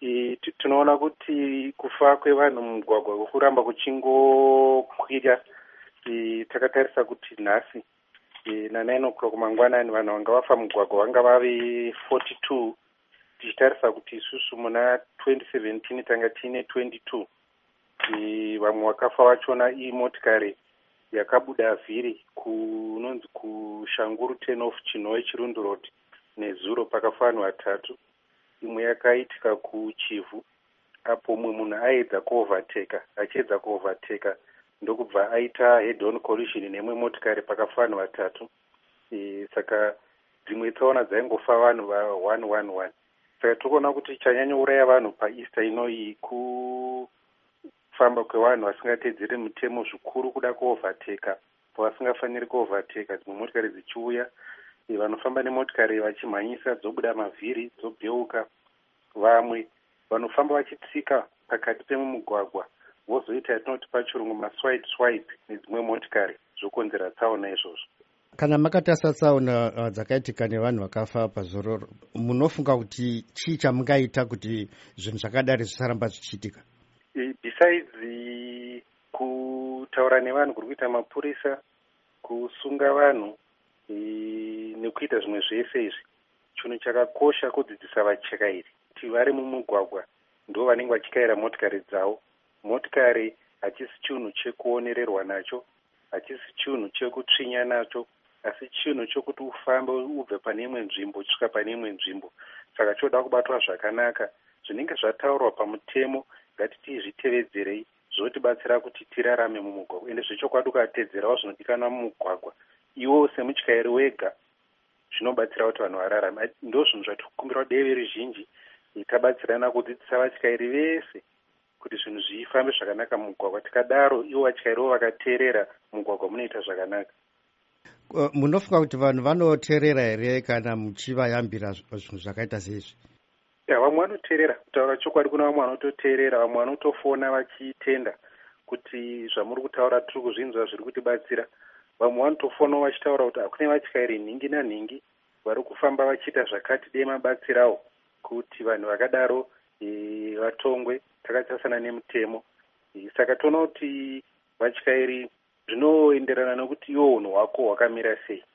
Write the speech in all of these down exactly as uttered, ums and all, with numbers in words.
I, t- tinoona kuti kufa kwevanhu mumugwagwa kuri kuramba kuchingokwira. I, takatarisa kuti nhasi na nine o'clock mangwanani vanhu vanga vafa mugwagwa vanga vave forty-two, tichitarisa kuti isusu muna twenty seventeen tanga tiine twenty-two. Vamwe vakafa vachona imotikari yakabuda vhiri kunonzi kuShanguru ten off Chinhoe Chirundu Road nezuro pakafa vanhu vatatu. Imwe yakaitika kuChivhu apo mumwe munhu aedza kuovateka achiedza kuovateka ndokubva aita head on collision nemwe motikari pakafa vanhu vatatu. E, saka dzimwe tsaona dzaingofa vanhu va one one one. Saka tikuona kuti chanyanya uraya vanhu paEaster inoyi kufamba kwevanhu vasingatedzeri mutemo zvikuru kuda kuovateka pavasingafaniri kuovateka, dzimwe motikari dzichiuya vanofamba nemotikari vachimhanyisa dzobuda mavhiri dzobheuka. Vamwe vanofamba vachitsika pakati pemumugwagwa vozoita yatinoti pachirungu maswipe swipe nedzimwe motikari zvokonzera tsaona izvozvo. Kana makatarisa tsaona uh, dzakaitika nevanhu vakafa pazororo, munofunga kuti chii chamungaita kuti zvinhu zvakadari zvisaramba zvichiitika? E, besides kutaura nevanhu kuri kuita mapurisa, kusunga vanhu e, nekuita zvimwe zvese izvi, chinhu chakakosha kudzidzisa vachekairi kuti vari mumugwagwa ndo vanenge vachikaira motikari dzavo. Motikari hachisi chinhu chekuonererwa nacho, hachisi chinhu chekutsvinya nacho, asi chinhu chokuti ufambe ubve pane imwe nzvimbo uchisvika pane imwe nzvimbo. Saka choda kubatwa zvakanaka. Zvinenge zvataurwa pamutemo ngatitizvitevedzerei zvotibatsira kuti tirarame mumugwagwa. Ende zvechokwadi ukatedzerawo zvinodikanwa mumugwagwa, iwo semutyairi wega zvinobatsira kuti vanhu vararame. Ndo zvinhu zvatikumbira deve ruzhinji tabatsirana kudzidzisa vatyairi vese kuti zvinhu zvifambe zvakanaka mumugwagwa. Tikadaro ivo vatyairiwo vakateerera mugwagwa munoita zvakanaka. Uh, munofunga kuti vanhu vanoteerera here kana muchivayambira zvinhu zvakaita seizvi? Ya, vamwe vanoteerera. Kutaura chokwadi kuna vamwe vanototeerera, vamwe vanotofona vachitenda kuti zvamuri kutaura tiri kuzvinzwa zviri kutibatsira. Vamwe vanotofona vachitaura kuti hakuna vatyairi nhingi nanhingi vari kufamba vachiita zvakati dei mabatsirawo kuti vanhu vakadaro e, vatongwe takatasana nemutemo. E, saka toona kuti vatyairi zvinoenderana nokuti iwo unhu hwako hwakamira sei.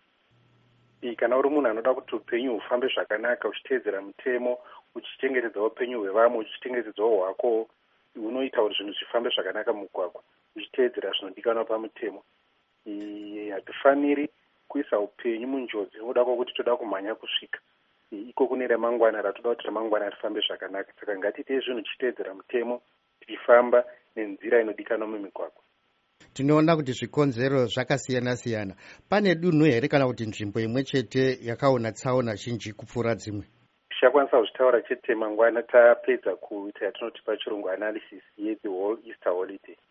E, kana uri munhu anoda kuti upenyu hufambe zvakanaka uchiteedzera mutemo, uchichengetedza upenyu hwevamwe, uchichengetedzawo hwako, unoita kuti zvinhu zvifambe zvakanaka mumugwagwa uchiteedzera zvinodikanwa pamutemo. E, hatifaniri kuisa upenyu munjodzi nokuda kwokuti toda kumhanya kusvika e, iko kune ramangwana ratoda kuti ramangwana rifambe zvakanaka. Saka ngatiitei zvinhu tichiteedzera mutemo, tichifamba nenzira inodikanwa mumigwagwa. Tinoona kuti zvikonzero zvakasiyana siyana. Pane dunhu here kana kuti nzvimbo imwe chete yakaona tsaona zhinji kupfuura dzimwe? Tichakwanisa kuzvitaura chete mangwana tapedza kuita yatinoti pachirungu analysis ye the whole Easter holiday.